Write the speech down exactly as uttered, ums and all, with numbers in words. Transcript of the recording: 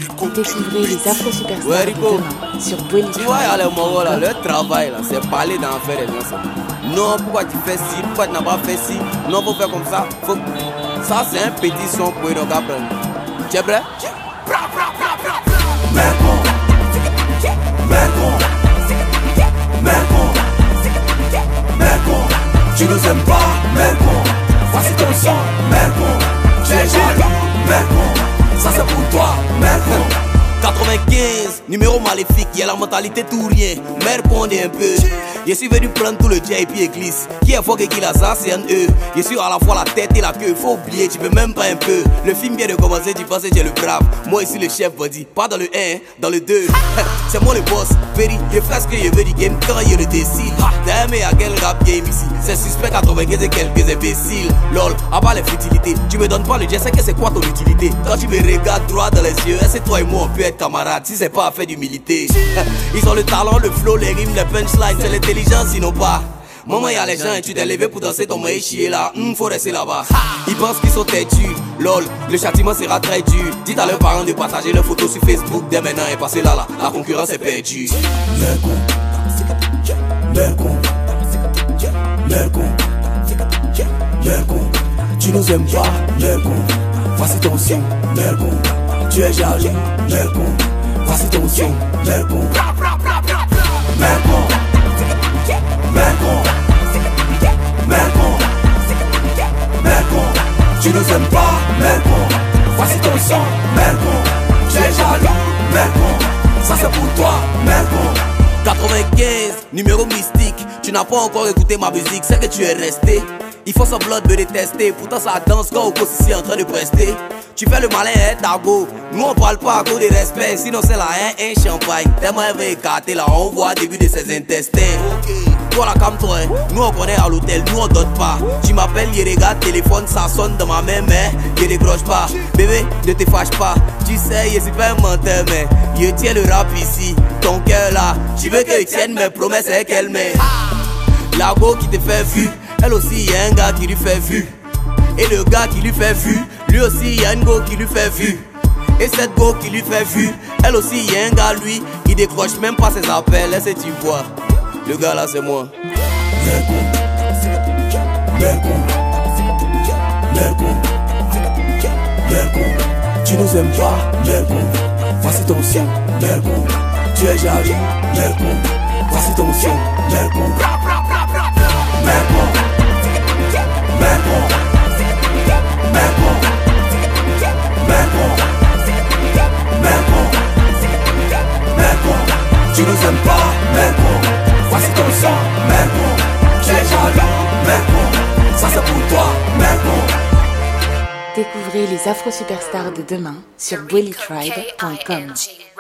Découvrez les Afro-Superstars Ouais, de Rico. demain sur Bully Tu vois, il y a les Mogos là, leur travail là, c'est parler d'en faire des gens. Non, pourquoi tu fais ci, pourquoi tu n'as pas fait ci, non, faut faire comme ça. Faut... Ça, c'est un petit son pour eux, donc apprendre. Tu es prêt? Mercon, Mercon, Mercon, Mercon, tu nous aimes pas, Mercon, voici ton son, Mercon, tu es jaloux, Mercon, ça c'est pour toi, Mercon. quatre-vingt-quinze, numéro maléfique, y'a la mentalité tout rien. Mère pondez un peu. Je suis venu prendre tout le J P église. Qui est fort et qui l'a ça, c'est un E. Je suis à la fois la tête et la queue. Faut oublier, tu peux même pas un peu. Le film vient de commencer, tu penses que j'ai le brave. Moi ici le chef body, pas dans le un, dans le deux. C'est moi le boss, Ferry. Je fais ce que je veux du game quand je le décide. T'as aimé à quel rap game ici? C'est suspect quatre-vingt-quinze et quelques imbéciles. Lol, à part les futilités. Tu me donnes pas le jet, c'est que c'est quoi ton utilité? Quand tu me regardes droit dans les yeux, c'est toi et moi on peut être camarades si c'est pas à faire d'humilité. Ils ont le talent, le flow, les rimes, les punchlines, c'est l'intelligence sinon pas. Maman y'a les gens et tu t'es levé pour danser ton maïs chier là, hum, faut rester là-bas. Ils pensent qu'ils sont têtus, lol, le châtiment sera très dur. Dites à leurs parents de partager leurs photos sur Facebook dès maintenant et passer là là, la concurrence est perdue. Mercon, Mercon, Mercon, Mercon, tu nous aimes pas, Mercon, voici ton son, Mercon, tu es jaloux, Mercon, voici ton son, Mercon, Mercon, Mercon, Mercon, Mercon, tu nous aimes pas, Mercon, voici ton son, Mercon, tu es jaloux, Mercon, ça c'est pour toi, Mercon. quatre-vingt-quinze, numéro mystique. Tu n'as pas encore écouté ma musique, c'est que tu es resté. Il faut semblant de me détester, pourtant ça danse quand au ici en train de prester. Tu fais le malin, hein, Dago. Nous on parle pas à cause de respect, sinon c'est la haine, un champagne. Tellement elle veut écarter là, on voit début de ses intestins. Toi là, calme-toi, hein. Nous on connaît à l'hôtel, nous on donne pas. Tu m'appelles, il regarde, téléphone, ça sonne dans ma main, mais je décroche pas. Bébé, ne te fâche pas. Tu sais, je suis pas un menteur, mais je tiens le rap ici. Ton cœur là, tu veux que je tienne mes promesses et qu'elle met. La go qui te fait vu, elle aussi y'a un gars qui lui fait vu. Et le gars qui lui fait vu, lui aussi y'a une go qui lui fait vu. Et cette go qui lui fait vu, elle aussi y'a un gars lui, il décroche même pas ses appels, laisse tu vois. Le gars là c'est moi. Mercon, Mercon, Mercon, Mercon, tu nous aimes pas, Mercon, voici ton son, Mercon, tu es jaloux, Mercon, voici ton son, Mercon, Mercon, Mercon, Mercon, Mercon, Mercon, Mercon, tu nous aimes pas, Mercon, voici ton son, Mercon, tu es jaloux, Mercon, ça c'est pour toi, Mercon. Découvrez les Afro-Superstars de demain sur bully tribe point com.